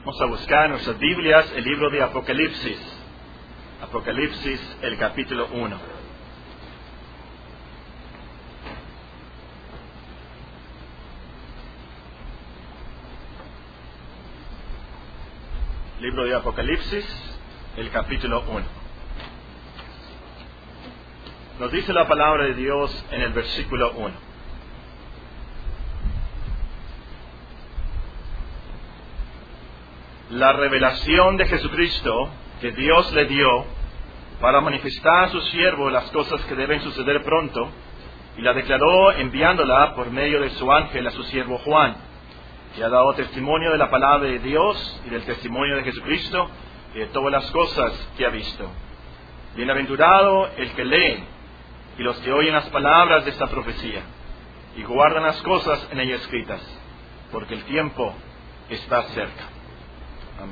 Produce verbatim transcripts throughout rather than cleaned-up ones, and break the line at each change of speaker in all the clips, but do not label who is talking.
Vamos a buscar en nuestras Biblias el libro de Apocalipsis. Apocalipsis, el capítulo uno. Libro de Apocalipsis, el capítulo uno. Nos dice la palabra de Dios en el versículo uno. La revelación de Jesucristo que Dios le dio para manifestar a su siervo las cosas que deben suceder pronto, y la declaró enviándola por medio de su ángel a su siervo Juan, que ha dado testimonio de la palabra de Dios y del testimonio de Jesucristo y de todas las cosas que ha visto. Bienaventurado el que lee y los que oyen las palabras de esta profecía y guardan las cosas en ella escritas, porque el tiempo está cerca. Amén.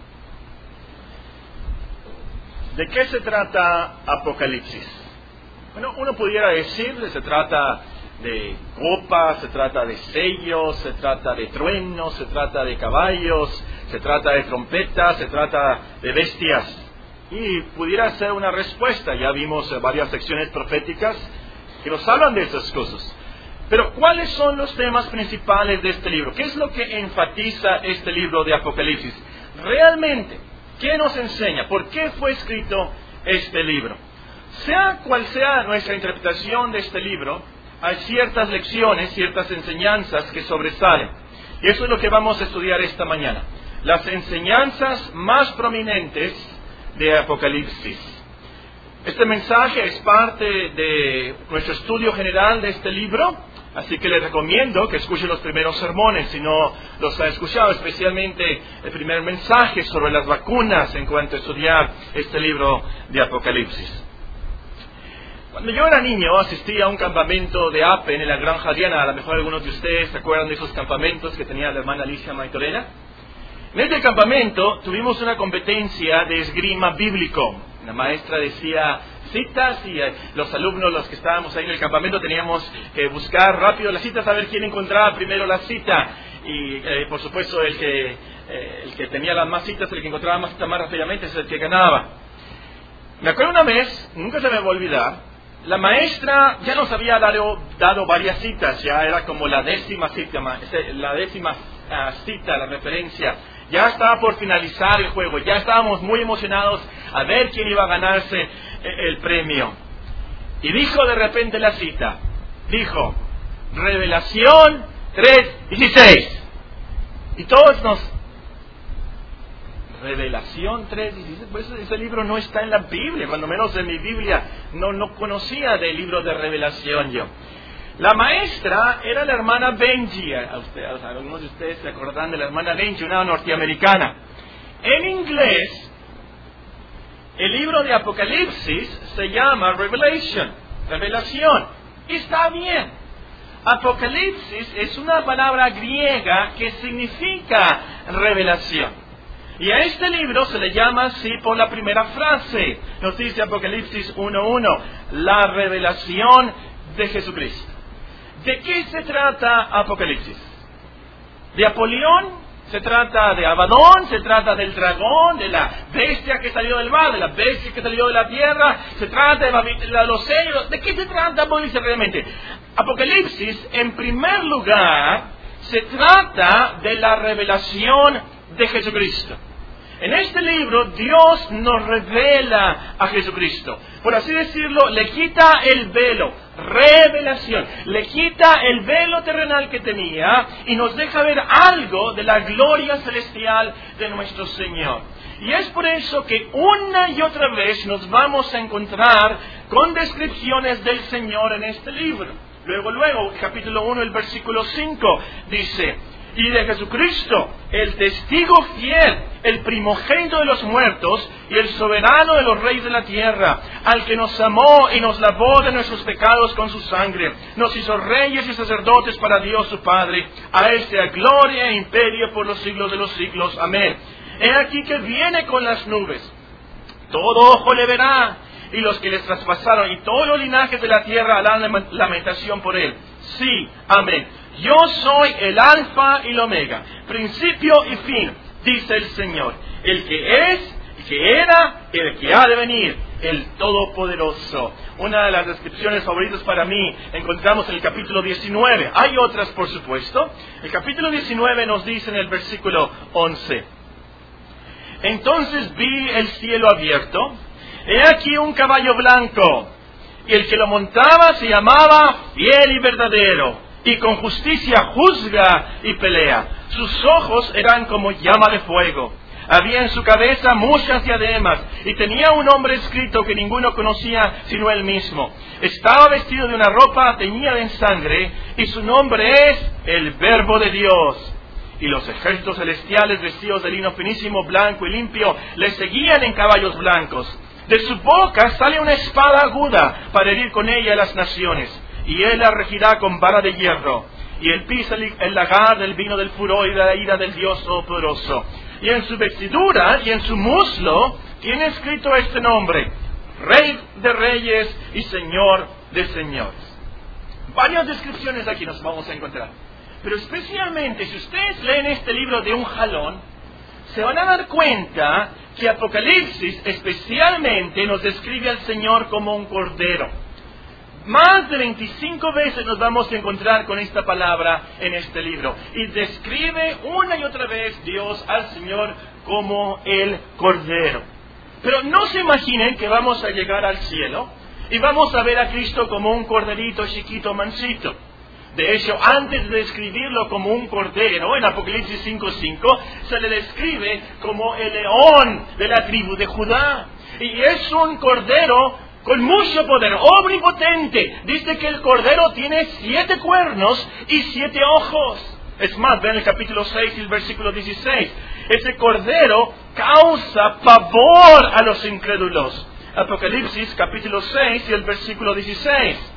¿De qué se trata Apocalipsis? Bueno, uno pudiera decirle, se trata de copas, se trata de sellos, se trata de truenos, se trata de caballos, se trata de trompetas, se trata de bestias. Y pudiera ser una respuesta. Ya vimos varias secciones proféticas que nos hablan de estas cosas. Pero ¿cuáles son los temas principales de este libro? ¿Qué es lo que enfatiza este libro de Apocalipsis? Realmente, ¿qué nos enseña? ¿Por qué fue escrito este libro? Sea cual sea nuestra interpretación de este libro, hay ciertas lecciones, ciertas enseñanzas que sobresalen. Y eso es lo que vamos a estudiar esta mañana. Las enseñanzas más prominentes de Apocalipsis. Este mensaje es parte de nuestro estudio general de este libro, así que les recomiendo que escuchen los primeros sermones, si no los ha escuchado, especialmente el primer mensaje sobre las vacunas en cuanto a estudiar este libro de Apocalipsis. Cuando yo era niño asistí a un campamento de Apen en la Granja Diana. A lo mejor algunos de ustedes se acuerdan de esos campamentos que tenía la hermana Alicia Maitorena. En este campamento tuvimos una competencia de esgrima bíblico. La maestra decía citas y eh, los alumnos, los que estábamos ahí en el campamento, teníamos que buscar rápido las citas, a ver quién encontraba primero la cita. Y eh, por supuesto el que, eh, el que tenía las más citas, el que encontraba más citas más rápidamente es el que ganaba. Me acuerdo una vez, nunca se me va a olvidar, la maestra ya nos había dado, dado varias citas, ya era como la décima cita, la décima uh, cita, la referencia. Ya estaba por finalizar el juego, ya estábamos muy emocionados a ver quién iba a ganarse el premio. Y dijo de repente la cita, dijo, Revelación tres dieciséis. Y todos nos... Revelación tres dieciséis, pues ese libro no está en la Biblia, cuando menos en mi Biblia no, no conocía del libro de Revelación yo. La maestra era la hermana Benji. A ustedes, a algunos de ustedes se acordarán de la hermana Benji, una norteamericana. En inglés, el libro de Apocalipsis se llama Revelation, revelación. Y está bien. Apocalipsis es una palabra griega que significa revelación. Y a este libro se le llama así por la primera frase. Nos dice Apocalipsis uno uno, la revelación de Jesucristo. ¿De qué se trata Apocalipsis? ¿De Apolión? ¿Se trata de Abadón? ¿Se trata del dragón? ¿De la bestia que salió del mar? ¿De la bestia que salió de la tierra? ¿Se trata de, de los sellos? ¿De qué se trata Apocalipsis realmente? Apocalipsis, en primer lugar, se trata de la revelación de Jesucristo. En este libro Dios nos revela a Jesucristo. Por así decirlo, le quita el velo, revelación, le quita el velo terrenal que tenía y nos deja ver algo de la gloria celestial de nuestro Señor. Y es por eso que una y otra vez nos vamos a encontrar con descripciones del Señor en este libro. Luego, luego, capítulo uno, el versículo cinco, dice... Y de Jesucristo, el testigo fiel, el primogénito de los muertos y el soberano de los reyes de la tierra, al que nos amó y nos lavó de nuestros pecados con su sangre, nos hizo reyes y sacerdotes para Dios su Padre, a él sea gloria e imperio por los siglos de los siglos. Amén. He aquí que viene con las nubes, todo ojo le verá, y los que les traspasaron, y todos los linajes de la tierra harán lamentación por él. Sí, amén. Yo soy el alfa y el omega, principio y fin, dice el Señor, el que es, el que era, el que ha de venir, el Todopoderoso. Una de las descripciones favoritas para mí encontramos en el capítulo diecinueve. Hay otras, por supuesto. El capítulo diecinueve nos dice en el versículo once: entonces vi el cielo abierto, he aquí un caballo blanco, y el que lo montaba se llamaba Fiel y Verdadero, y con justicia juzga y pelea. Sus ojos eran como llama de fuego. Había en su cabeza muchas diademas, y tenía un nombre escrito que ninguno conocía sino él mismo. Estaba vestido de una ropa teñida en sangre, y su nombre es el Verbo de Dios. Y los ejércitos celestiales, vestidos de lino finísimo, blanco y limpio, le seguían en caballos blancos. De su boca sale una espada aguda para herir con ella a las naciones, y él la regirá con vara de hierro. Y él pisa el lagar del vino del furor y de la ira del Dios Todopoderoso. Y en su vestidura y en su muslo tiene escrito este nombre: Rey de Reyes y Señor de Señores. Varias descripciones aquí nos vamos a encontrar. Pero especialmente si ustedes leen este libro de un jalón, se van a dar cuenta que Apocalipsis especialmente nos describe al Señor como un cordero. Más de veinticinco veces nos vamos a encontrar con esta palabra en este libro. Y describe una y otra vez Dios al Señor como el Cordero. Pero no se imaginen que vamos a llegar al cielo y vamos a ver a Cristo como un corderito chiquito, mansito. De hecho, antes de describirlo como un cordero, en Apocalipsis cinco cinco, se le describe como el león de la tribu de Judá. Y es un cordero con mucho poder, omnipotente. Dice que el cordero tiene siete cuernos y siete ojos. Es más, ven el capítulo seis y el versículo dieciséis. Ese cordero causa pavor a los incrédulos. Apocalipsis capítulo seis y el versículo dieciséis.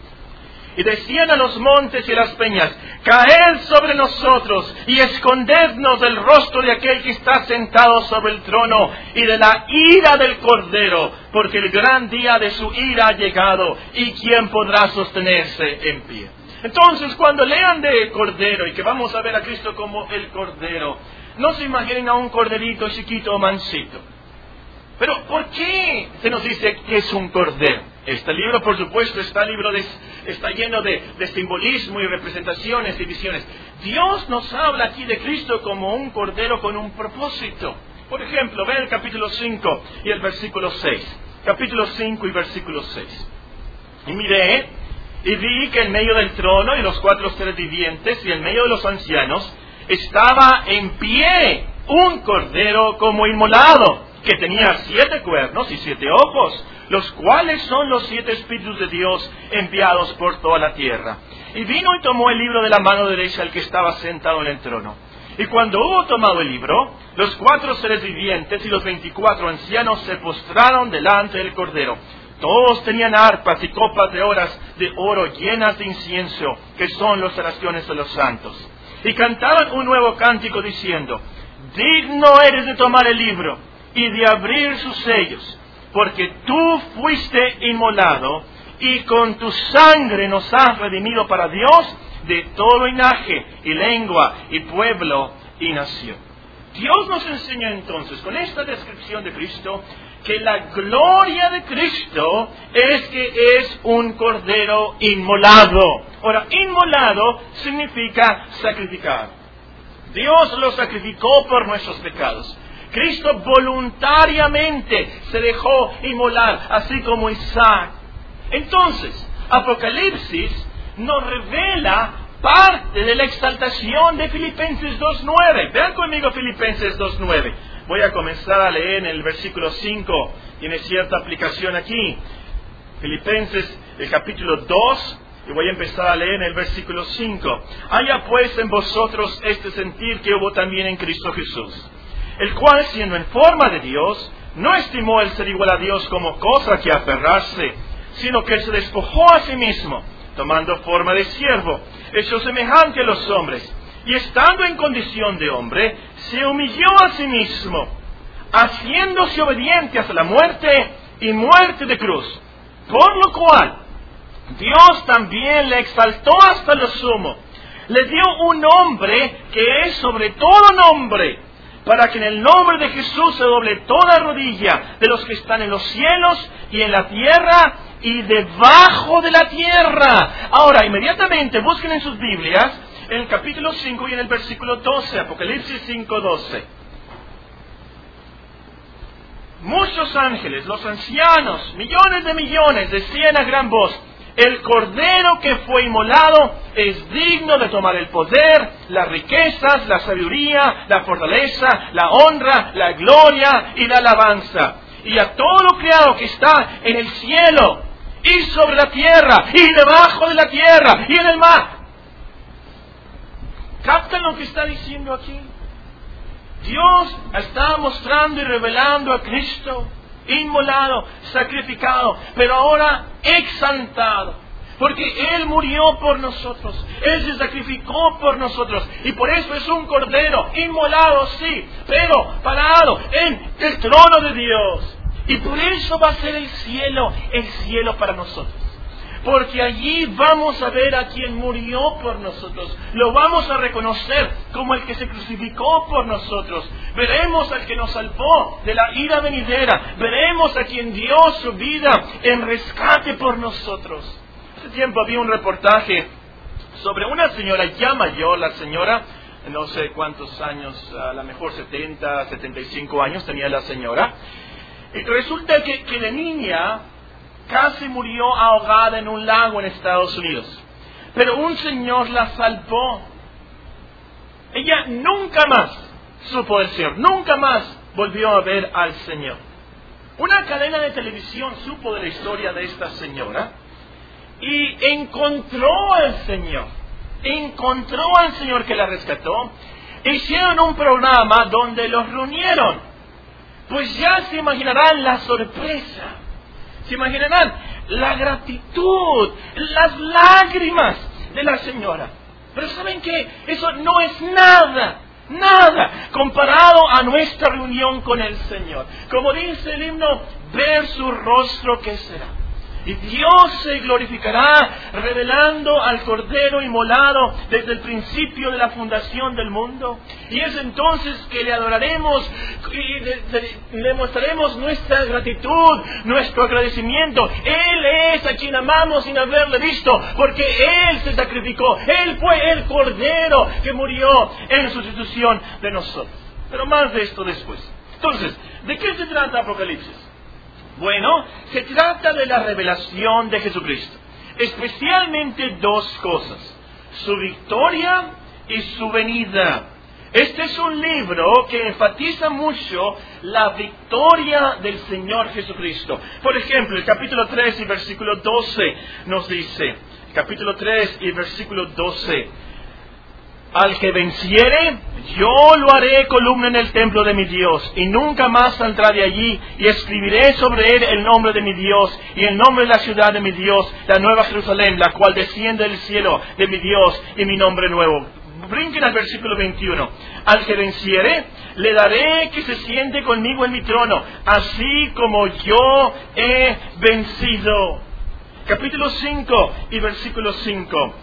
Y decían a los montes y a las peñas: caed sobre nosotros y escondednos del rostro de aquel que está sentado sobre el trono y de la ira del Cordero, porque el gran día de su ira ha llegado, y quién podrá sostenerse en pie. Entonces, cuando lean de Cordero y que vamos a ver a Cristo como el Cordero, no se imaginen a un corderito chiquito o mansito. Pero ¿por qué se nos dice que es un cordero? Este libro, por supuesto, está, libro de, está lleno de, de simbolismo y representaciones y visiones. Dios nos habla aquí de Cristo como un cordero con un propósito. Por ejemplo, ve el capítulo cinco y el versículo seis. Capítulo cinco y versículo seis. Y miré, y vi que en medio del trono y los cuatro seres vivientes y en medio de los ancianos estaba en pie un cordero como inmolado, que tenía siete cuernos y siete ojos, los cuales son los siete espíritus de Dios enviados por toda la tierra. Y vino y tomó el libro de la mano derecha al que estaba sentado en el trono. Y cuando hubo tomado el libro, los cuatro seres vivientes y los veinticuatro ancianos se postraron delante del Cordero. Todos tenían arpas y copas de oras de oro llenas de incienso, que son las oraciones de los santos. Y cantaban un nuevo cántico diciendo: digno eres de tomar el libro y de abrir sus sellos, porque tú fuiste inmolado, y con tu sangre nos has redimido para Dios de todo linaje, y lengua, y pueblo, y nación. Dios nos enseña entonces, con esta descripción de Cristo, que la gloria de Cristo es que es un cordero inmolado. Ahora, inmolado significa sacrificar. Dios lo sacrificó por nuestros pecados. Cristo voluntariamente se dejó inmolar, así como Isaac. Entonces, Apocalipsis nos revela parte de la exaltación de Filipenses dos nueve. Vean conmigo Filipenses dos nueve. Voy a comenzar a leer en el versículo cinco. Tiene cierta aplicación aquí. Filipenses, el capítulo dos, y voy a empezar a leer en el versículo cinco. Haya pues en vosotros este sentir que hubo también en Cristo Jesús, el cual, siendo en forma de Dios, no estimó el ser igual a Dios como cosa que aferrarse, sino que se despojó a sí mismo, tomando forma de siervo, hecho semejante a los hombres, y estando en condición de hombre, se humilló a sí mismo, haciéndose obediente hasta la muerte y muerte de cruz. Por lo cual, Dios también le exaltó hasta lo sumo, le dio un nombre que es sobre todo nombre, para que en el nombre de Jesús se doble toda rodilla de los que están en los cielos y en la tierra y debajo de la tierra. Ahora, inmediatamente busquen en sus Biblias, en el capítulo cinco y en el versículo doce, Apocalipsis cinco, doce. Muchos ángeles, los ancianos, millones de millones, decían a gran voz: el Cordero que fue inmolado es digno de tomar el poder, las riquezas, la sabiduría, la fortaleza, la honra, la gloria y la alabanza. Y a todo lo creado que está en el cielo, y sobre la tierra, y debajo de la tierra, y en el mar. ¿Captan lo que está diciendo aquí? Dios está mostrando y revelando a Cristo, inmolado, sacrificado, pero ahora exaltado, porque Él murió por nosotros, Él se sacrificó por nosotros, y por eso es un cordero, inmolado sí, pero parado en el trono de Dios, y por eso va a ser el cielo, el cielo para nosotros. Porque allí vamos a ver a quien murió por nosotros. Lo vamos a reconocer como el que se crucificó por nosotros. Veremos al que nos salvó de la ira venidera. Veremos a quien dio su vida en rescate por nosotros. Hace tiempo había un reportaje sobre una señora ya mayor, la señora, no sé cuántos años, a lo mejor setenta, setenta y cinco años tenía la señora. Y resulta que, que de niña casi murió ahogada en un lago en Estados Unidos. Pero un señor la salvó. Ella nunca más supo del Señor, nunca más volvió a ver al Señor. Una cadena de televisión supo de la historia de esta señora y encontró al Señor. Encontró al Señor que la rescató. Hicieron un programa donde los reunieron. Pues ya se imaginarán la sorpresa. Se imaginarán la gratitud, las lágrimas de la señora. Pero ¿saben qué? Eso no es nada, nada, comparado a nuestra reunión con el Señor. Como dice el himno, ver su rostro, ¿qué será? Y Dios se glorificará revelando al Cordero inmolado desde el principio de la fundación del mundo. Y es entonces que le adoraremos y le mostraremos nuestra gratitud, nuestro agradecimiento. Él es a quien amamos sin haberle visto, porque Él se sacrificó. Él fue el Cordero que murió en sustitución de nosotros. Pero más de esto después. Entonces, ¿de qué se trata Apocalipsis? Bueno, se trata de la revelación de Jesucristo. Especialmente dos cosas: su victoria y su venida. Este es un libro que enfatiza mucho la victoria del Señor Jesucristo. Por ejemplo, el capítulo tres y versículo doce nos dice, capítulo tres y versículo doce: al que venciere, yo lo haré columna en el templo de mi Dios, y nunca más saldrá de allí, y escribiré sobre él el nombre de mi Dios, y el nombre de la ciudad de mi Dios, la nueva Jerusalén, la cual desciende del cielo de mi Dios, y mi nombre nuevo. Brinquen al versículo veintiuno. Al que venciere, le daré que se siente conmigo en mi trono, así como yo he vencido. Capítulo cinco y versículo cinco.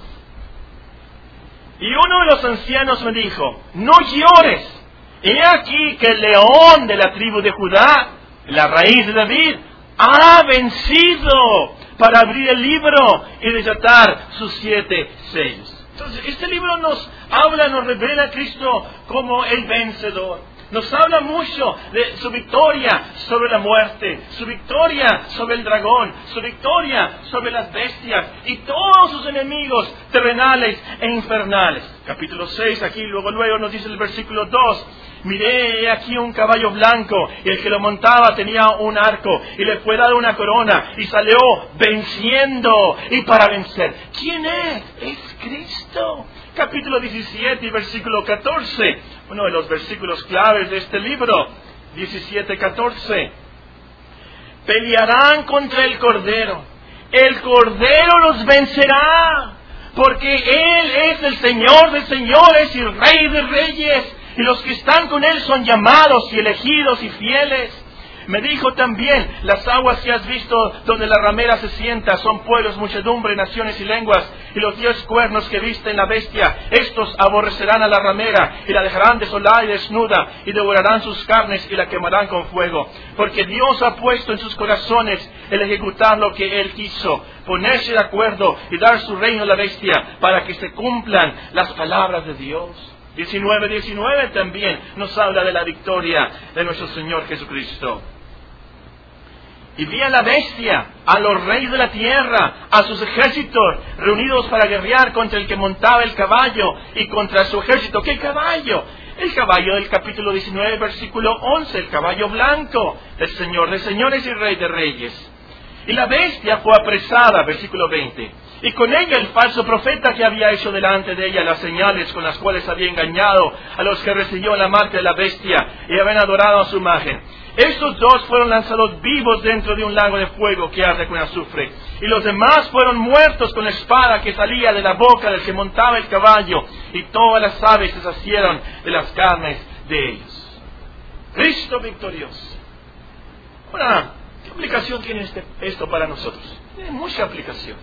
Y uno de los ancianos me dijo: no llores, he aquí que el león de la tribu de Judá, la raíz de David, ha vencido para abrir el libro y desatar sus siete sellos. Entonces, este libro nos habla, nos revela a Cristo como el vencedor. Nos habla mucho de su victoria sobre la muerte, su victoria sobre el dragón, su victoria sobre las bestias y todos sus enemigos terrenales e infernales. Capítulo seis, aquí luego luego nos dice el versículo dos: miré aquí un caballo blanco, y el que lo montaba tenía un arco, y le fue dada una corona, y salió venciendo y para vencer. ¿Quién es? Es Cristo. Capítulo diecisiete y versículo catorce, uno de los versículos claves de este libro, diecisiete catorce. Pelearán contra el Cordero, el Cordero los vencerá, porque Él es el Señor de señores y Rey de reyes, y los que están con Él son llamados y elegidos y fieles. Me dijo también, las aguas que has visto donde la ramera se sienta son pueblos, muchedumbre, naciones y lenguas, y los diez cuernos que viste en la bestia, estos aborrecerán a la ramera, y la dejarán desolada y desnuda, y devorarán sus carnes y la quemarán con fuego. Porque Dios ha puesto en sus corazones el ejecutar lo que Él quiso, ponerse de acuerdo y dar su reino a la bestia, para que se cumplan las palabras de Dios. diecinueve diecinueve también nos habla de la victoria de nuestro Señor Jesucristo. Y vi a la bestia, a los reyes de la tierra, a sus ejércitos reunidos para guerrear contra el que montaba el caballo y contra su ejército. ¿Qué caballo? El caballo del capítulo diecinueve, versículo once, el caballo blanco del Señor de señores y Rey de reyes. Y la bestia fue apresada, versículo veinte. Y con ella el falso profeta que había hecho delante de ella las señales con las cuales había engañado a los que recibieron la marca de la bestia y habían adorado a su imagen. Estos dos fueron lanzados vivos dentro de un lago de fuego que arde con azufre. Y los demás fueron muertos con la espada que salía de la boca del que montaba el caballo. Y todas las aves se sacieron de las carnes de ellos. Cristo victorioso. Ahora, ¿qué aplicación tiene este, esto para nosotros? Tiene mucha aplicación.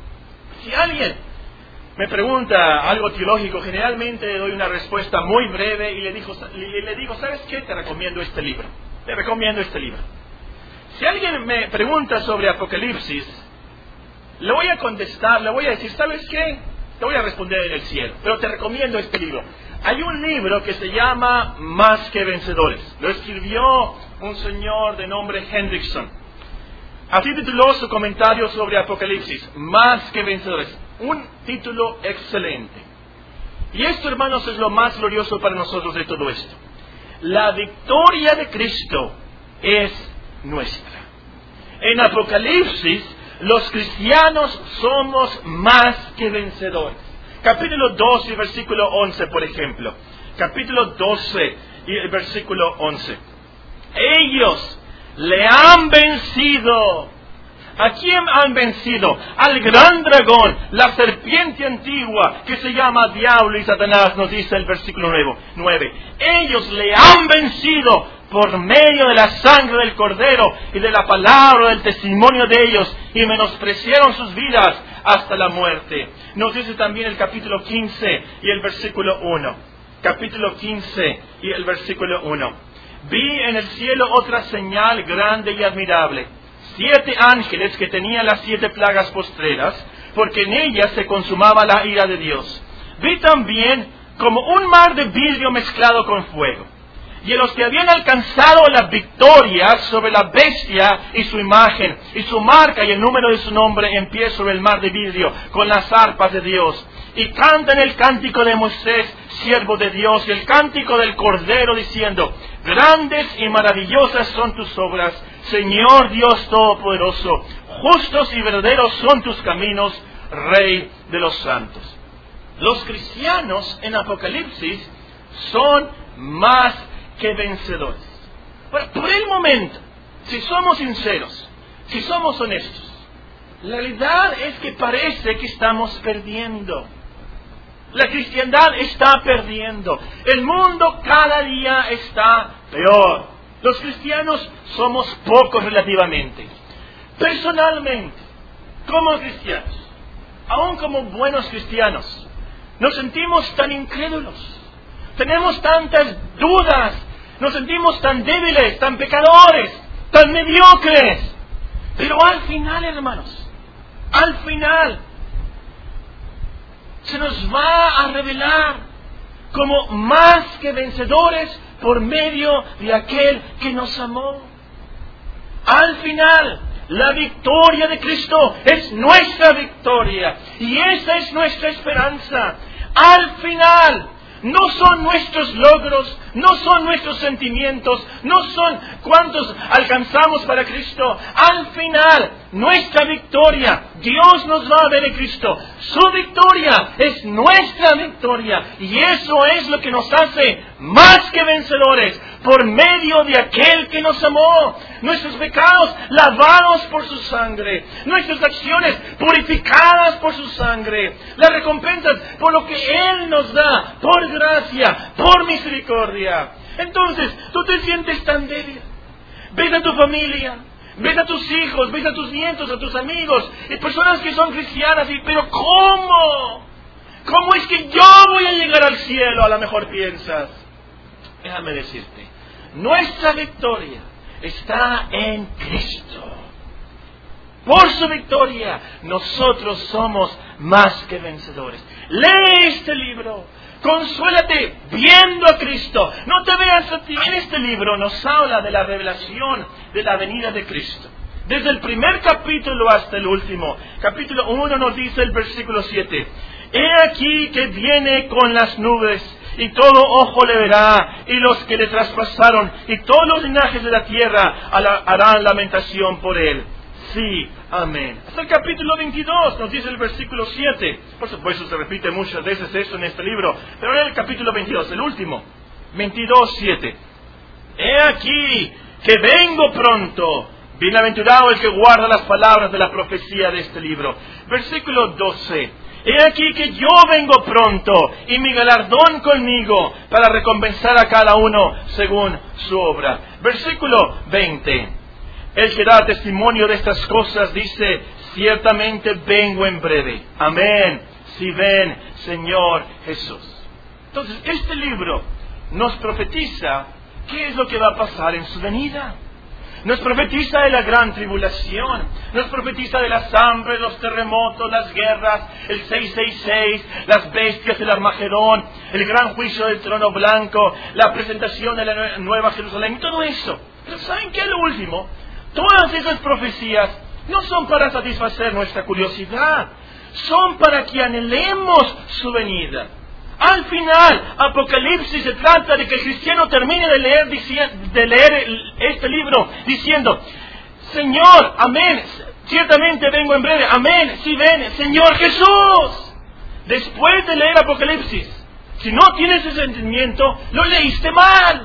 Si alguien me pregunta algo teológico, generalmente le doy una respuesta muy breve y le, digo, le, le digo, ¿sabes qué? Te recomiendo este libro. Te recomiendo este libro. Si alguien me pregunta sobre Apocalipsis, le voy a contestar, le voy a decir, ¿sabes qué? Te voy a responder en el cielo, pero te recomiendo este libro. Hay un libro que se llama Más que Vencedores. Lo escribió un señor de nombre Hendrickson. Así tituló su comentario sobre Apocalipsis, Más que Vencedores. Un título excelente. Y esto, hermanos, es lo más glorioso para nosotros de todo esto. La victoria de Cristo es nuestra. En Apocalipsis, los cristianos somos más que vencedores. Capítulo doce, versículo once, por ejemplo. Capítulo doce y el versículo once. Ellos le han vencido. ¿A quién han vencido? Al gran dragón, la serpiente antigua, que se llama Diablo y Satanás, nos dice el versículo nueve. Ellos le han vencido por medio de la sangre del Cordero y de la palabra del testimonio de ellos, y menospreciaron sus vidas hasta la muerte. Nos dice también el capítulo quince y el versículo uno. Capítulo quince y el versículo uno. Vi en el cielo otra señal grande y admirable. Siete ángeles que tenían las siete plagas postreras, porque en ellas se consumaba la ira de Dios. Vi también como un mar de vidrio mezclado con fuego. Y en los que habían alcanzado la victoria sobre la bestia y su imagen, y su marca y el número de su nombre en pie sobre el mar de vidrio, con las arpas de Dios. Y cantan el cántico de Moisés, siervo de Dios, y el cántico del Cordero, diciendo: grandes y maravillosas son tus obras, Señor Dios Todopoderoso. Justos y verdaderos son tus caminos, Rey de los santos. Los cristianos en Apocalipsis son más que vencedores. Bueno, por el momento, si somos sinceros, si somos honestos, la realidad es que parece que estamos perdiendo. La cristiandad está perdiendo. El mundo cada día está peor. Los cristianos somos pocos relativamente. Personalmente, como cristianos, aún como buenos cristianos, nos sentimos tan incrédulos. Tenemos tantas dudas. Nos sentimos tan débiles, tan pecadores, tan mediocres. Pero al final, hermanos, al final, se nos va a revelar como más que vencedores por medio de aquel que nos amó. Al final, la victoria de Cristo es nuestra victoria. Y esa es nuestra esperanza. Al final, no son nuestros logros, no son nuestros sentimientos, no son cuántos alcanzamos para Cristo. Al final, nuestra victoria, Dios nos va a ver en Cristo. Su victoria es nuestra victoria. Y eso es lo que nos hace más que vencedores, por medio de aquel que nos amó. Nuestros pecados lavados por su sangre, nuestras acciones purificadas por su sangre, las recompensas por lo que Él nos da, por gracia, por misericordia. Entonces, tú te sientes tan débil, ves a tu familia, ves a tus hijos, ves a tus nietos, a tus amigos, y personas que son cristianas, y pero ¿cómo? ¿Cómo es que yo voy a llegar al cielo? A lo mejor piensas. Déjame decirte, nuestra victoria está en Cristo. Por su victoria, nosotros somos más que vencedores. Lee este libro. Consuélate viendo a Cristo. No te veas a ti. En este libro nos habla de la revelación de la venida de Cristo. Desde el primer capítulo hasta el último. Capítulo uno nos dice el versículo siete. He aquí que viene con las nubes, y todo ojo le verá, y los que le traspasaron, y todos los linajes de la tierra harán lamentación por él. Sí, amén. Hasta el capítulo veintidós nos dice el versículo siete. Por supuesto se repite muchas veces esto en este libro, pero en el capítulo veintidós, el último, veintidós, siete. He aquí que vengo pronto. Bienaventurado el que guarda las palabras de la profecía de este libro. Versículo doce. He aquí que yo vengo pronto, y mi galardón conmigo, para recompensar a cada uno según su obra. Versículo veinte. El que da testimonio de estas cosas dice, ciertamente vengo en breve. Amén. Si ven, Señor Jesús. Entonces, este libro nos profetiza qué es lo que va a pasar en su venida. Nos profetiza de la gran tribulación, nos profetiza de las hambres, los terremotos, las guerras, el seiscientos sesenta y seis, las bestias del Armagedón, el gran juicio del trono blanco, la presentación de la nueva Jerusalén, todo eso. Pero ¿saben qué? Lo último, todas esas profecías no son para satisfacer nuestra curiosidad, son para que anhelemos su venida. Al final, Apocalipsis se trata de que el cristiano termine de leer, de leer este libro diciendo, Señor, amén, ciertamente vengo en breve, amén, si ven, Señor Jesús. Después de leer Apocalipsis, si no tienes ese sentimiento, lo leíste mal.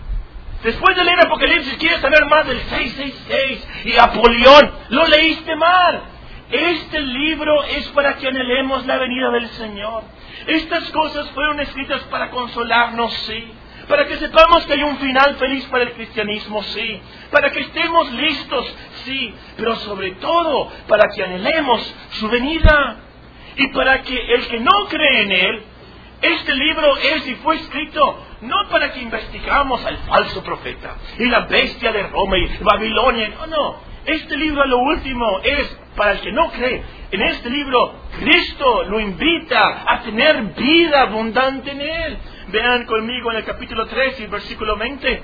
Después de leer Apocalipsis, quieres saber más del seiscientos sesenta y seis y Apolión, lo leíste mal. Este libro es para que anhelemos la venida del Señor. Estas cosas fueron escritas para consolarnos, sí. Para que sepamos que hay un final feliz para el cristianismo, sí. Para que estemos listos, sí. Pero sobre todo, para que anhelemos su venida. Y para que el que no cree en Él, este libro es y fue escrito no para que investigamos al falso profeta y la bestia de Roma y Babilonia. No, no. Este libro a lo último es para el que no cree. En este libro Cristo lo invita a tener vida abundante en Él. Vean conmigo en el capítulo tres y versículo veinte.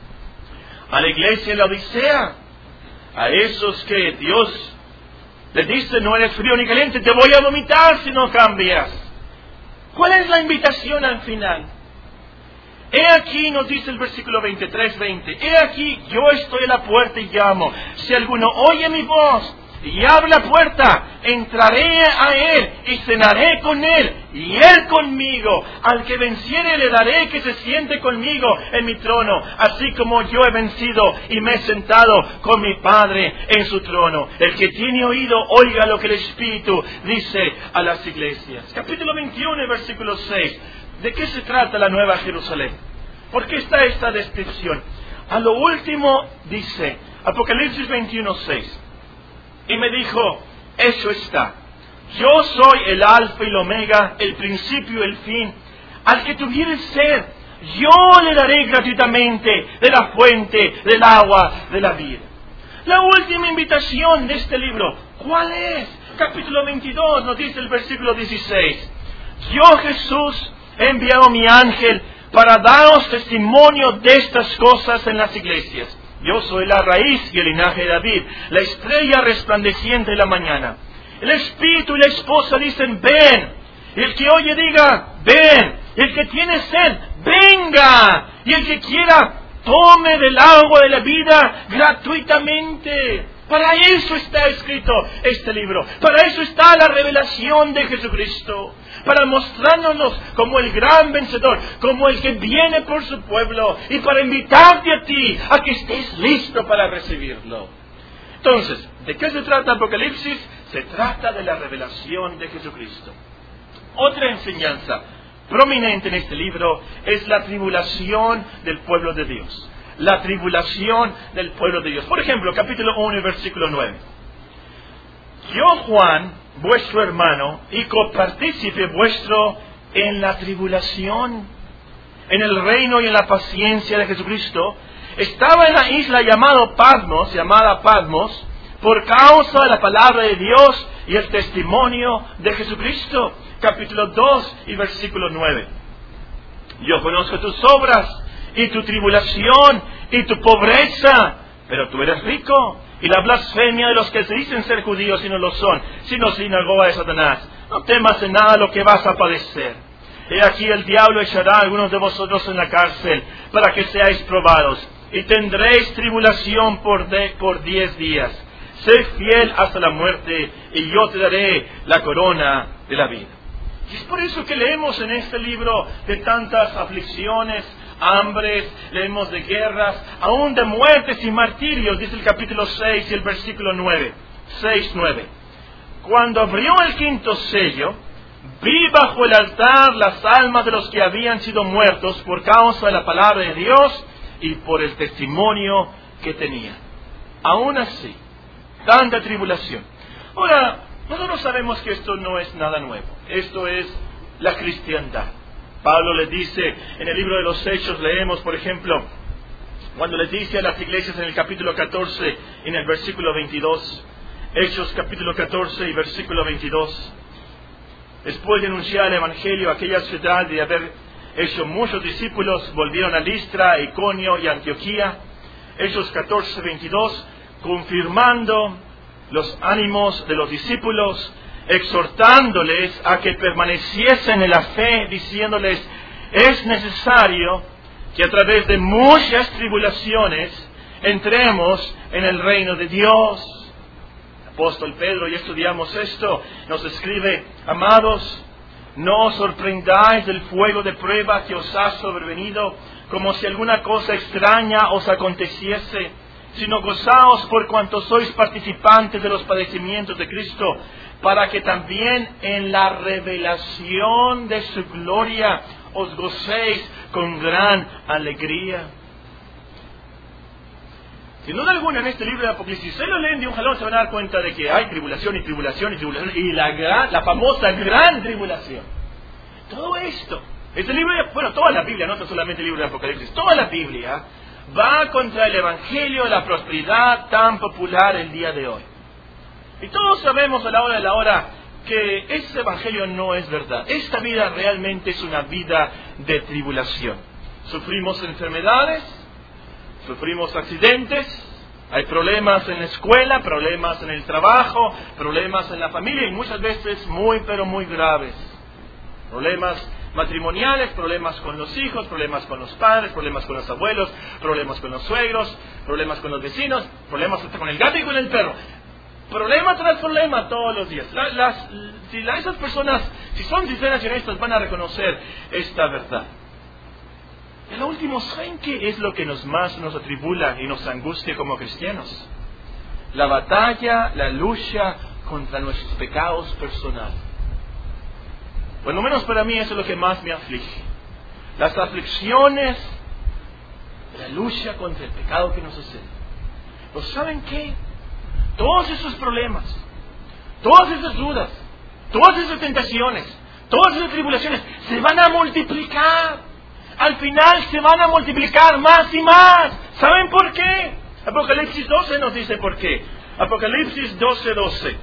A la iglesia en la Odisea, a esos que Dios les dice, no eres frío ni caliente, te voy a vomitar si no cambias. ¿Cuál es la invitación al final? He aquí, nos dice el versículo veintitrés, veinte. He aquí, yo estoy a la puerta y llamo. Si alguno oye mi voz y abre la puerta, entraré a él y cenaré con él y él conmigo. Al que venciere le daré que se siente conmigo en mi trono, así como yo he vencido y me he sentado con mi Padre en su trono. El que tiene oído, oiga lo que el Espíritu dice a las iglesias. Capítulo veintiuno, versículo seis. ¿De qué se trata la Nueva Jerusalén? ¿Por qué está esta descripción? A lo último dice, Apocalipsis veintiuno, seis. Y me dijo, eso está. Yo soy el alfa y el omega, el principio y el fin. Al que tuviere sed, yo le daré gratuitamente de la fuente del agua de la vida. La última invitación de este libro, ¿cuál es? Capítulo veintidós, nos dice el versículo dieciséis. Yo, Jesús, he enviado mi ángel para daros testimonio de estas cosas en las iglesias. Yo soy la raíz y el linaje de David, la estrella resplandeciente de la mañana. El espíritu y la esposa dicen, ven. Y el que oye diga, ven. Y el que tiene sed, venga. Y el que quiera, tome del agua de la vida gratuitamente. Para eso está escrito este libro. Para eso está la revelación de Jesucristo. Para mostrárnoslos como el gran vencedor, como el que viene por su pueblo, y para invitarte a ti a que estés listo para recibirlo. Entonces, ¿de qué se trata Apocalipsis? Se trata de la revelación de Jesucristo. Otra enseñanza prominente en este libro es la tribulación del pueblo de Dios. la tribulación del pueblo de Dios. Por ejemplo, capítulo uno, versículo nueve. Yo, Juan, vuestro hermano, y copartícipe vuestro en la tribulación, en el reino y en la paciencia de Jesucristo, estaba en la isla llamado Patmos, llamada Patmos, por causa de la palabra de Dios y el testimonio de Jesucristo. Capítulo dos y versículo nueve. Yo conozco tus obras y tu tribulación y tu pobreza, pero tú eres rico. Y la blasfemia de los que se dicen ser judíos y no lo son, sino sinagoga de Satanás. No temas en nada lo que vas a padecer. He aquí el diablo echará a algunos de vosotros en la cárcel, para que seáis probados, y tendréis tribulación por, de, por diez días. Sé fiel hasta la muerte, y yo te daré la corona de la vida. Y es por eso que leemos en este libro de tantas aflicciones, hambres, leemos de guerras, aún de muertes y martirios, dice el capítulo seis y el versículo nueve. seis, nueve. Cuando abrió el quinto sello, vi bajo el altar las almas de los que habían sido muertos por causa de la palabra de Dios y por el testimonio que tenían. Aún así, tanta tribulación. Ahora, nosotros sabemos que esto no es nada nuevo. Esto es la cristiandad. Pablo les dice, en el libro de los Hechos leemos, por ejemplo, cuando les dice a las iglesias en el capítulo catorce, en el versículo veintidós, Hechos capítulo catorce y versículo veintidós, después de anunciar el evangelio a aquella ciudad y de haber hecho muchos discípulos, volvieron a Listra, Iconio y Antioquía. Hechos catorce, veintidós, confirmando los ánimos de los discípulos, exhortándoles a que permaneciesen en la fe, diciéndoles, es necesario que a través de muchas tribulaciones entremos en el reino de Dios. El apóstol Pedro, y estudiamos esto, nos escribe, amados, no os sorprendáis del fuego de prueba que os ha sobrevenido, como si alguna cosa extraña os aconteciese, sino gozaos por cuanto sois participantes de los padecimientos de Cristo, para que también en la revelación de su gloria os gocéis con gran alegría. Sin duda alguna, en este libro de Apocalipsis, si se lo leen de un jalón, se van a dar cuenta de que hay tribulación y tribulación y tribulación, y la, gran, la famosa gran tribulación. Todo esto, este libro, bueno, toda la Biblia, no solamente el libro de Apocalipsis, toda la Biblia va contra el evangelio de la prosperidad tan popular el día de hoy. Y todos sabemos a la hora de la hora que ese evangelio no es verdad. Esta vida realmente es una vida de tribulación. Sufrimos enfermedades, sufrimos accidentes, hay problemas en la escuela, problemas en el trabajo, problemas en la familia y muchas veces muy pero muy graves. Problemas matrimoniales, problemas con los hijos, problemas con los padres, problemas con los abuelos, problemas con los suegros, problemas con los vecinos, problemas hasta con el gato y con el perro. Problema tras problema todos los días. La, las, si la, esas personas, si son sinceras y honestas, van a reconocer esta verdad. Y lo último, ¿saben qué es lo que nos más nos atribula y nos angustia como cristianos? La batalla, la lucha contra nuestros pecados personales. Bueno, menos para mí eso es lo que más me aflige. Las aflicciones, la lucha contra el pecado que nos sucede. ¿Pero saben qué? Todos esos problemas, todas esas dudas, todas esas tentaciones, todas esas tribulaciones se van a multiplicar. Al final se van a multiplicar más y más. ¿Saben por qué? Apocalipsis doce nos dice por qué. Apocalipsis doce, doce.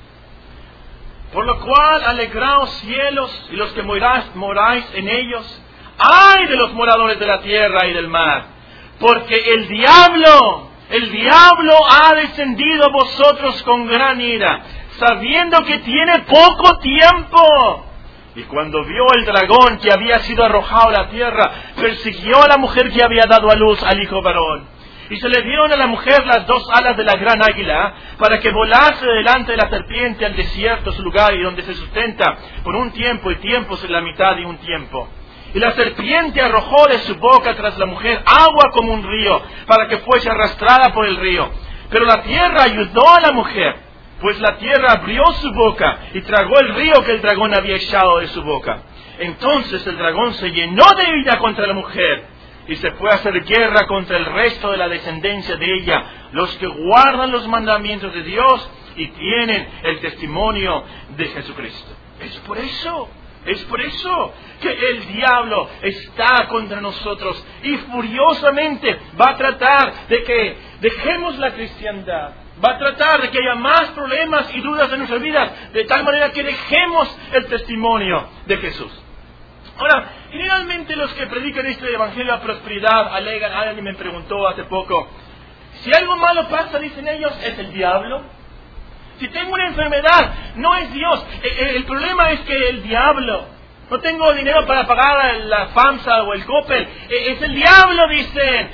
Por lo cual alegraos cielos y los que moráis, moráis en ellos. ¡Ay de los moradores de la tierra y del mar! Porque el diablo, el diablo ha descendido a vosotros con gran ira, sabiendo que tiene poco tiempo. Y cuando vio el dragón que había sido arrojado a la tierra, persiguió a la mujer que había dado a luz al hijo varón. Y se le dieron a la mujer las dos alas de la gran águila, para que volase delante de la serpiente al desierto, su lugar, y donde se sustenta por un tiempo, y tiempos en la mitad de un tiempo. Y la serpiente arrojó de su boca tras la mujer agua como un río, para que fuese arrastrada por el río. Pero la tierra ayudó a la mujer, pues la tierra abrió su boca, y tragó el río que el dragón había echado de su boca. Entonces el dragón se llenó de ira contra la mujer, y se puede hacer guerra contra el resto de la descendencia de ella, los que guardan los mandamientos de Dios y tienen el testimonio de Jesucristo. Es por eso, es por eso que el diablo está contra nosotros y furiosamente va a tratar de que dejemos la cristiandad. Va a tratar de que haya más problemas y dudas en nuestras vidas, de tal manera que dejemos el testimonio de Jesús. Ahora, generalmente los que predican este evangelio de prosperidad alegan, alguien me preguntó hace poco, si algo malo pasa, dicen ellos, ¿es el diablo? Si tengo una enfermedad, no es Dios. El, el problema es que el diablo, no tengo dinero para pagar la FAMSA o el Coppel, es el diablo, dicen.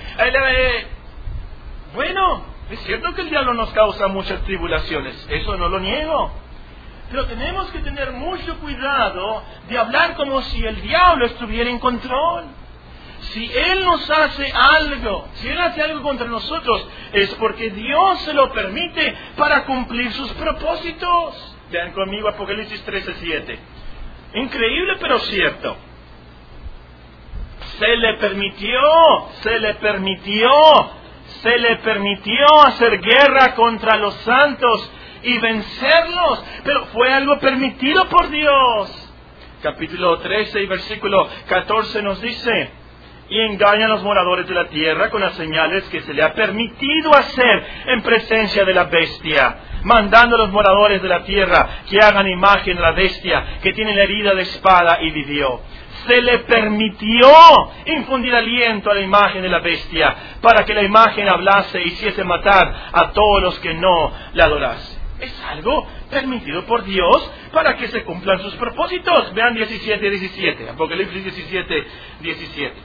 Bueno, es cierto que el diablo nos causa muchas tribulaciones, eso no lo niego. Pero tenemos que tener mucho cuidado de hablar como si el diablo estuviera en control. Si Él nos hace algo, si Él hace algo contra nosotros, es porque Dios se lo permite para cumplir sus propósitos. Vean conmigo Apocalipsis trece siete. Increíble pero cierto. Se le permitió, se le permitió, se le permitió hacer guerra contra los santos y vencerlos, pero fue algo permitido por Dios. Capítulo trece y versículo catorce nos dice, y engañan a los moradores de la tierra con las señales que se le ha permitido hacer en presencia de la bestia, mandando a los moradores de la tierra que hagan imagen de la bestia que tiene la herida de espada y vivió. Se le permitió infundir aliento a la imagen de la bestia para que la imagen hablase y hiciese matar a todos los que no la adorasen. Es algo permitido por Dios para que se cumplan sus propósitos. Vean diecisiete diecisiete, Apocalipsis diecisiete diecisiete.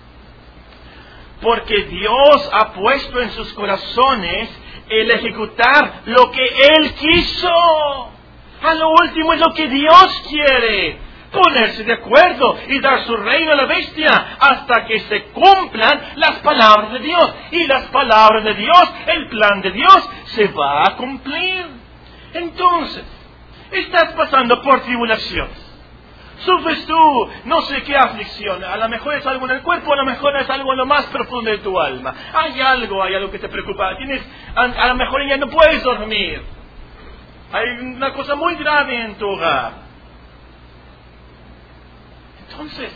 Porque Dios ha puesto en sus corazones el ejecutar lo que Él quiso. A lo último es lo que Dios quiere. Ponerse de acuerdo y dar su reino a la bestia hasta que se cumplan las palabras de Dios. Y las palabras de Dios, el plan de Dios, se va a cumplir. Entonces, estás pasando por tribulaciones. Sufres tú no sé qué aflicción. A lo mejor es algo en el cuerpo, a lo mejor es algo en lo más profundo de tu alma. Hay algo, hay algo que te preocupa. Tienes, a, a lo mejor ya no puedes dormir. Hay una cosa muy grave en tu hogar. Entonces,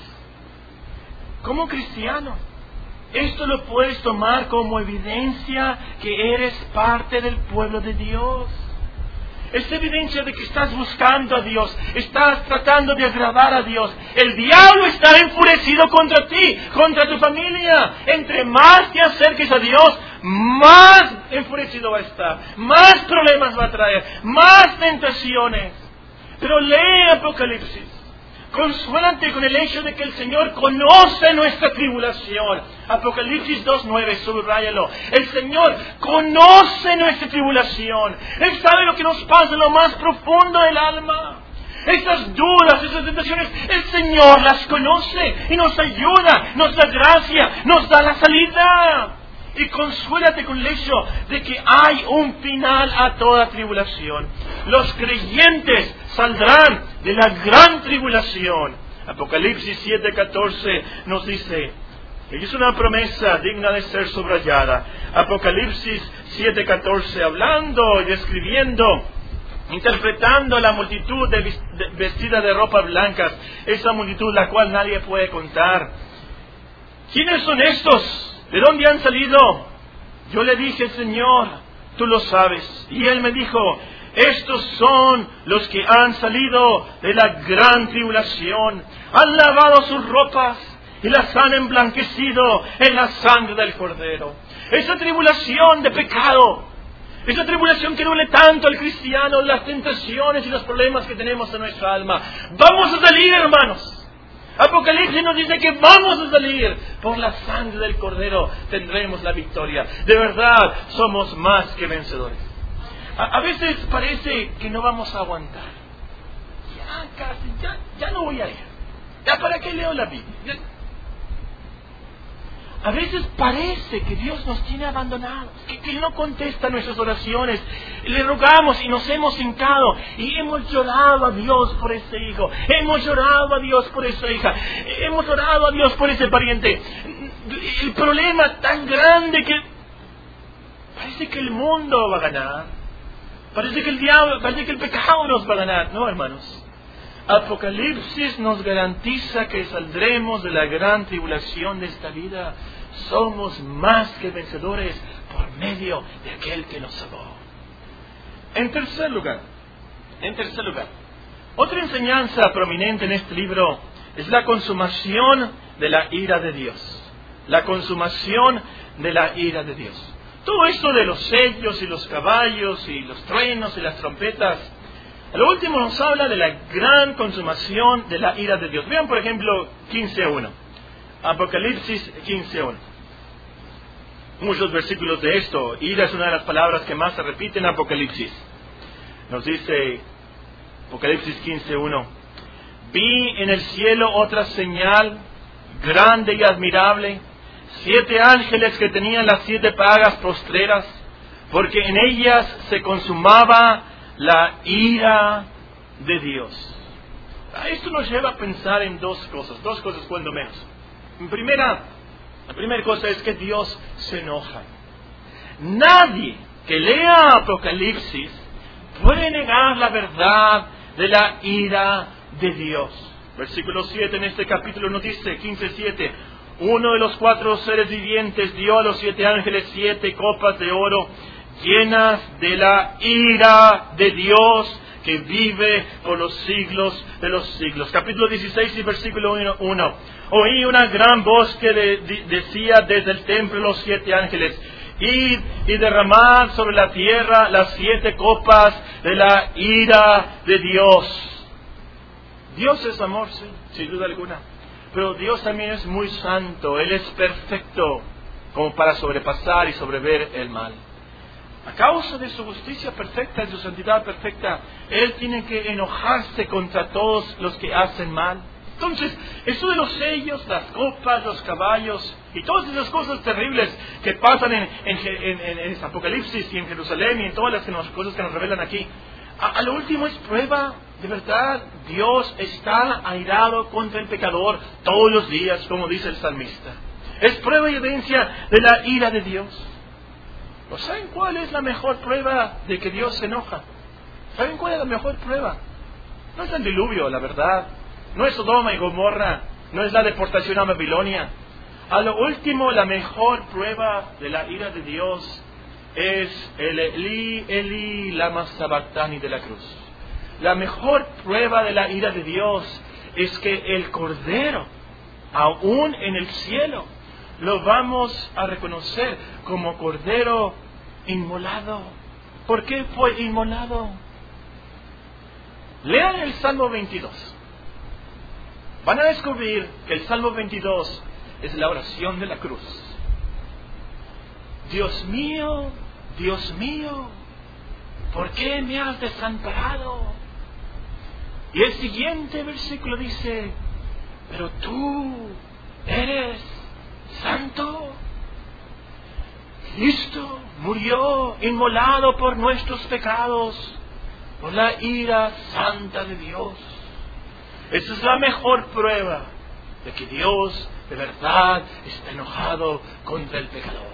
como cristiano, esto lo puedes tomar como evidencia que eres parte del pueblo de Dios. Es evidencia de que estás buscando a Dios, estás tratando de agradar a Dios. El diablo está enfurecido contra ti, contra tu familia. Entre más te acerques a Dios, más enfurecido va a estar, más problemas va a traer, más tentaciones. Pero lee Apocalipsis. Consuélate con el hecho de que el Señor conoce nuestra tribulación. Apocalipsis dos nueve, subráyalo. El Señor conoce nuestra tribulación. Él sabe lo que nos pasa en lo más profundo del alma. Esas dudas, esas tentaciones, el Señor las conoce y nos ayuda, nos da gracia, nos da la salida. Y consuélate con el hecho de que hay un final a toda tribulación. Los creyentes saldrán de la gran tribulación. Apocalipsis siete catorce nos dice, y es una promesa digna de ser subrayada. Apocalipsis siete catorce, hablando y describiendo, interpretando a la multitud de, de, vestida de ropas blancas, esa multitud la cual nadie puede contar. ¿Quiénes son estos? ¿De dónde han salido? Yo le dije, Señor, tú lo sabes. Y Él me dijo, estos son los que han salido de la gran tribulación. Han lavado sus ropas y las han emblanquecido en la sangre del Cordero. Esa tribulación de pecado, esa tribulación que duele tanto al cristiano, las tentaciones y los problemas que tenemos en nuestra alma. Vamos a salir, hermanos. Apocalipsis nos dice que vamos a salir. Por la sangre del Cordero tendremos la victoria. De verdad, somos más que vencedores. A, a veces parece que no vamos a aguantar. Ya casi, ya, ya no voy a ir. ¿Ya para qué leo la Biblia? Ya. A veces parece que Dios nos tiene abandonados, que, que Él no contesta nuestras oraciones. Le rogamos y nos hemos hincado y hemos llorado a Dios por ese hijo, hemos llorado a Dios por esa hija, hemos orado a Dios por ese pariente. el problema tan grande que parece que el mundo va a ganar. Parece que el diablo, parece que el pecado nos va a ganar. No, hermanos. Apocalipsis nos garantiza que saldremos de la gran tribulación de esta vida. Somos más que vencedores por medio de aquel que nos salvó. En tercer lugar, en tercer lugar, otra enseñanza prominente en este libro es la consumación de la ira de Dios. La consumación de la ira de Dios. Todo esto de los sellos y los caballos y los truenos y las trompetas, a lo último nos habla de la gran consumación de la ira de Dios. Vean por ejemplo quince uno. Apocalipsis quince uno. Muchos versículos de esto. Ira es una de las palabras que más se repite en Apocalipsis. Nos dice Apocalipsis quince uno. Vi en el cielo otra señal grande y admirable. Siete ángeles que tenían las siete plagas postreras, porque en ellas se consumaba la ira de Dios. Esto nos lleva a pensar en dos cosas, dos cosas cuando menos. En primera, la primera cosa es que Dios se enoja. Nadie que lea Apocalipsis puede negar la verdad de la ira de Dios. Versículo siete en este capítulo nos dice, quince siete, uno de los cuatro seres vivientes dio a los siete ángeles siete copas de oro llenas de la ira de Dios que vive por los siglos de los siglos. Capítulo dieciséis y versículo uno. Oí una gran voz que de, de, decía desde el templo los siete ángeles, id y derramad sobre la tierra las siete copas de la ira de Dios. Dios es amor, sí, sin duda alguna. Pero Dios también es muy santo. Él es perfecto como para sobrepasar y sobrever el mal. A causa de su justicia perfecta y su santidad perfecta, Él tiene que enojarse contra todos los que hacen mal. Entonces, eso de los sellos, las copas, los caballos y todas esas cosas terribles que pasan en, en, en, en, en Apocalipsis y en Jerusalén y en todas las que nos, cosas que nos revelan aquí, a, a lo último es prueba de verdad. Dios está airado contra el pecador todos los días, como dice el salmista. Es prueba y evidencia de la ira de Dios. ¿O saben cuál es la mejor prueba de que Dios se enoja? ¿Saben cuál es la mejor prueba? No es el diluvio, la verdad. No es Sodoma y Gomorra. No es la deportación a Babilonia. A lo último, la mejor prueba de la ira de Dios es el Eli, Eli, lama sabactani de la cruz. La mejor prueba de la ira de Dios es que el Cordero, aún en el cielo, lo vamos a reconocer como Cordero inmolado. ¿Por qué fue inmolado? Lean el Salmo veintidós. Van a descubrir que el Salmo veintidós es la oración de la cruz. Dios mío, Dios mío, ¿por qué me has desamparado? Y el siguiente versículo dice, pero tú eres santo. Cristo murió inmolado por nuestros pecados, por la ira santa de Dios. Esa es la mejor prueba de que Dios de verdad está enojado contra el pecador.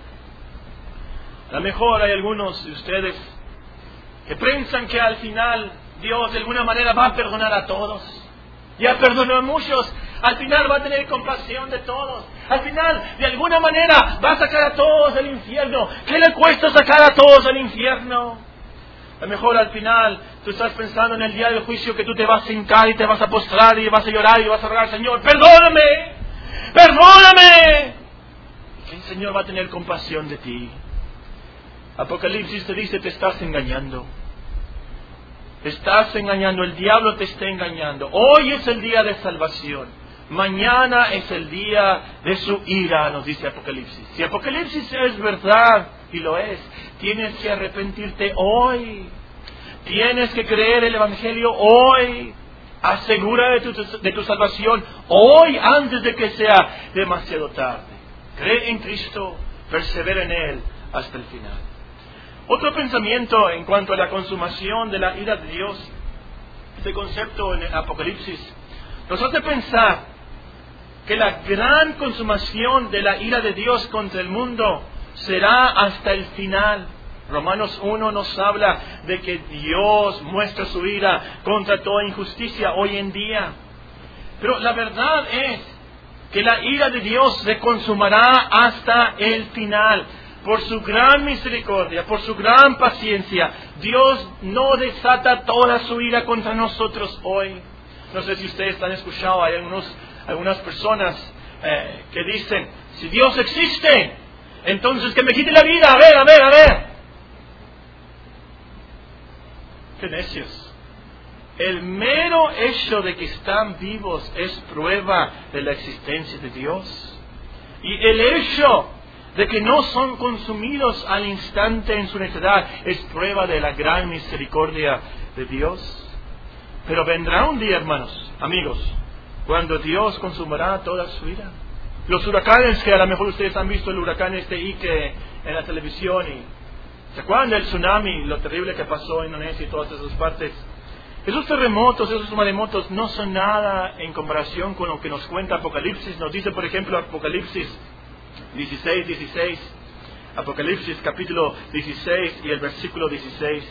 A lo mejor hay algunos de ustedes que piensan que al final Dios de alguna manera va a perdonar a todos. Ya perdonó a muchos. Al final va a tener compasión de todos. Al final, de alguna manera, va a sacar a todos del infierno. ¿Qué le cuesta sacar a todos del infierno? A lo mejor al final tú estás pensando en el día del juicio que tú te vas a hincar y te vas a postrar y vas a llorar y vas a rogar, Señor, perdóname, perdóname. Y que el Señor va a tener compasión de ti. Apocalipsis te dice, te estás engañando. Te estás engañando, el diablo te está engañando. Hoy es el día de salvación. Mañana es el día de su ira, nos dice Apocalipsis. Si Apocalipsis es verdad, y lo es, tienes que arrepentirte hoy. Tienes que creer el Evangelio hoy. Asegura de tu, de tu salvación hoy, antes de que sea demasiado tarde. Cree en Cristo, persevera en Él hasta el final. Otro pensamiento en cuanto a la consumación de la ira de Dios, este concepto en el Apocalipsis, nos hace pensar que la gran consumación de la ira de Dios contra el mundo será hasta el final. Romanos uno nos habla de que Dios muestra su ira contra toda injusticia hoy en día. Pero la verdad es que la ira de Dios se consumará hasta el final. Por su gran misericordia, por su gran paciencia, Dios no desata toda su ira contra nosotros hoy. No sé si ustedes han escuchado, hay algunos, algunas personas eh, que dicen, si Dios existe, entonces que me quite la vida, a ver, a ver, a ver. ¡Qué necios! El mero hecho de que están vivos es prueba de la existencia de Dios. Y el hecho de que no son consumidos al instante en su necedad es prueba de la gran misericordia de Dios. Pero vendrá un día, hermanos, amigos, cuando Dios consumará toda su ira. Los huracanes, que a lo mejor ustedes han visto el huracán este Ike en la televisión, y ¿se acuerdan del tsunami, lo terrible que pasó en Indonesia y todas esas partes? Esos terremotos, esos maremotos no son nada en comparación con lo que nos cuenta Apocalipsis. Nos dice, por ejemplo, Apocalipsis dieciséis, dieciséis, Apocalipsis capítulo dieciséis y el versículo dieciséis.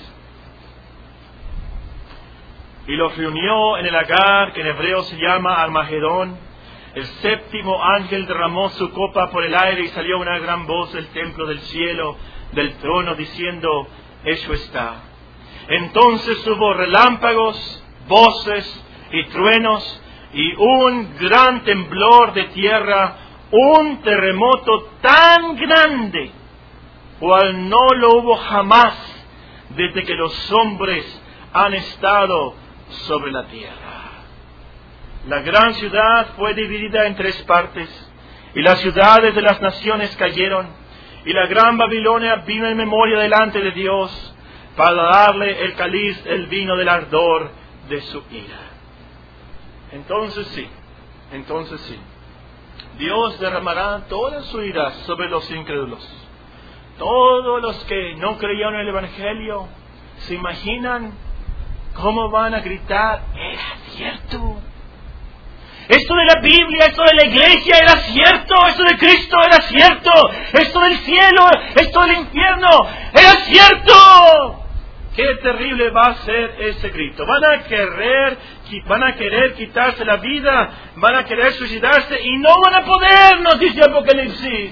Y los reunió en el lagar, que en hebreo se llama Armagedón. El séptimo ángel derramó su copa por el aire y salió una gran voz del templo del cielo, del trono, diciendo, hecho está. Entonces hubo relámpagos, voces y truenos y un gran temblor de tierra, un terremoto tan grande, cual no lo hubo jamás desde que los hombres han estado sobre la tierra. La gran ciudad fue dividida en tres partes, y las ciudades de las naciones cayeron, y la gran Babilonia vino en memoria delante de Dios, para darle el cáliz, el vino del ardor de su ira. Entonces sí, entonces sí, Dios derramará toda su ira sobre los incrédulos. Todos los que no creyeron en el Evangelio, ¿se imaginan cómo van a gritar? Era cierto. Esto de la Biblia, esto de la iglesia era cierto, esto de Cristo era cierto, esto del cielo, esto del infierno era cierto. Qué terrible va a ser ese grito. Van a querer, van a querer quitarse la vida, van a querer suicidarse y no van a poder, nos dice Apocalipsis.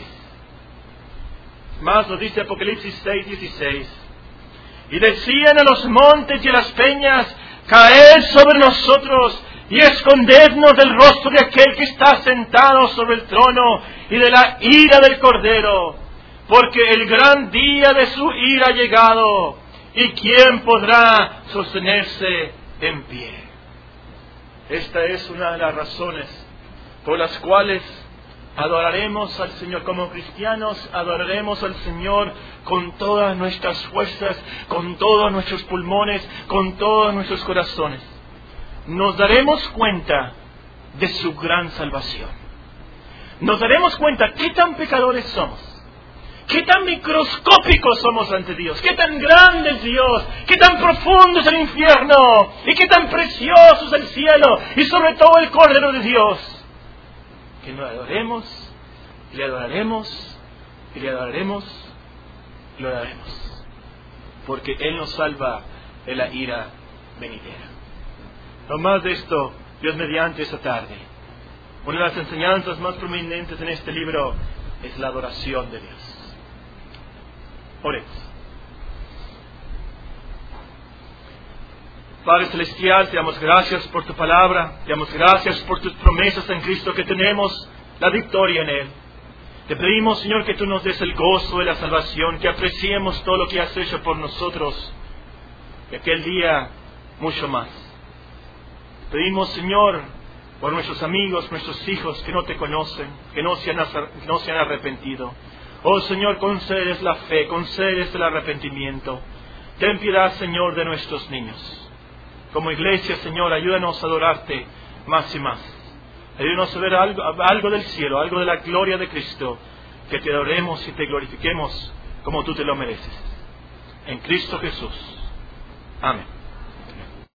Más nos dice Apocalipsis seis, dieciséis. Y decían a los montes y a las peñas, caed sobre nosotros y escondednos del rostro de aquel que está sentado sobre el trono y de la ira del Cordero, porque el gran día de su ira ha llegado. ¿Y quién podrá sostenerse en pie? Esta es una de las razones por las cuales adoraremos al Señor. Como cristianos, adoraremos al Señor con todas nuestras fuerzas, con todos nuestros pulmones, con todos nuestros corazones. Nos daremos cuenta de su gran salvación. Nos daremos cuenta qué tan pecadores somos. ¿Qué tan microscópicos somos ante Dios? ¿Qué tan grande es Dios? ¿Qué tan profundo es el infierno? ¿Y qué tan precioso es el cielo? Y sobre todo el Cordero de Dios. Que lo adoremos, y le adoraremos, y le adoraremos, y lo adoraremos. Porque Él nos salva de la ira venidera. No más de esto, Dios mediante esta tarde. Una de las enseñanzas más prominentes en este libro es la adoración de Dios. Oremos. Padre Celestial, te damos gracias por tu palabra, te damos gracias por tus promesas en Cristo, que tenemos la victoria en Él. Te pedimos, Señor, que tú nos des el gozo de la salvación, que apreciemos todo lo que has hecho por nosotros, y aquel día mucho más. Te pedimos, Señor, por nuestros amigos, nuestros hijos que no te conocen, que no se han, que no se han arrepentido. Oh Señor, concédeles la fe, concédeles el arrepentimiento. Ten piedad, Señor, de nuestros niños. Como iglesia, Señor, ayúdanos a adorarte más y más. Ayúdanos a ver algo, algo del cielo, algo de la gloria de Cristo, que te adoremos y te glorifiquemos como tú te lo mereces. En Cristo Jesús. Amén.